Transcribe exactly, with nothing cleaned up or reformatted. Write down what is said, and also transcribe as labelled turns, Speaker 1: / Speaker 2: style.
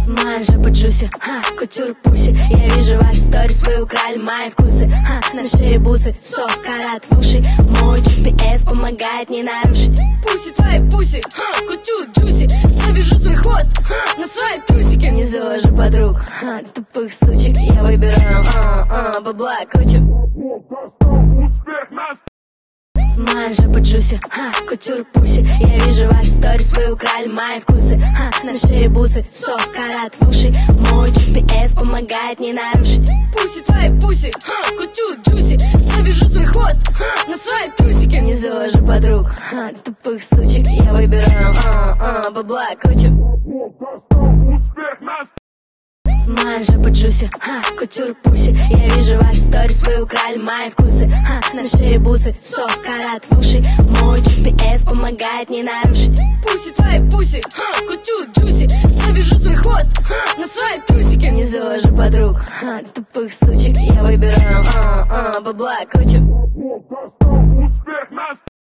Speaker 1: Моя жопа джуси, ха, кутюр пуси. Я вижу ваши сторис, вы украли мои вкусы. Ха, на шее бусы, сто карат в уши. Мой джи пи эс помогает не нарушить.
Speaker 2: Пуси твои пуси, ха, кутюр джуси. Я вижу свой хвост, ха, на свои трусики.
Speaker 1: Не завожу подруг, ха, тупых сучек. Я выбираю, а, а, бабла кучу. Моя жопа джуси, ха, кутюр пуси. Я вижу ваши сторис, вы украли мои вкусы. Ха, на шее бусы, сто карат в уши. Мой джи пи эс помогает не нарушить.
Speaker 2: Пуси твои пуси, ха, кутюр джуси. Я вижу свой хвост, ха, на свои трусики.
Speaker 1: Не завожу подруг, ха, тупых сучек. Я выбираю, а, а, бабла кучу. Моя жопа джуси, ха, кутюр пуси. Я вижу ваши сторис, вы украли мои вкусы. Ха, на шее бусы, сто карат в уши. Мой джи пи эс помогает не нарушить.
Speaker 2: Пуси твои пуси, ха, кутюр джуси. Я вижу свой хвост, ха, на свои трусики.
Speaker 1: Не завожу подруг, ха, тупых сучек. Я выбираю, а, а, бабла кучу.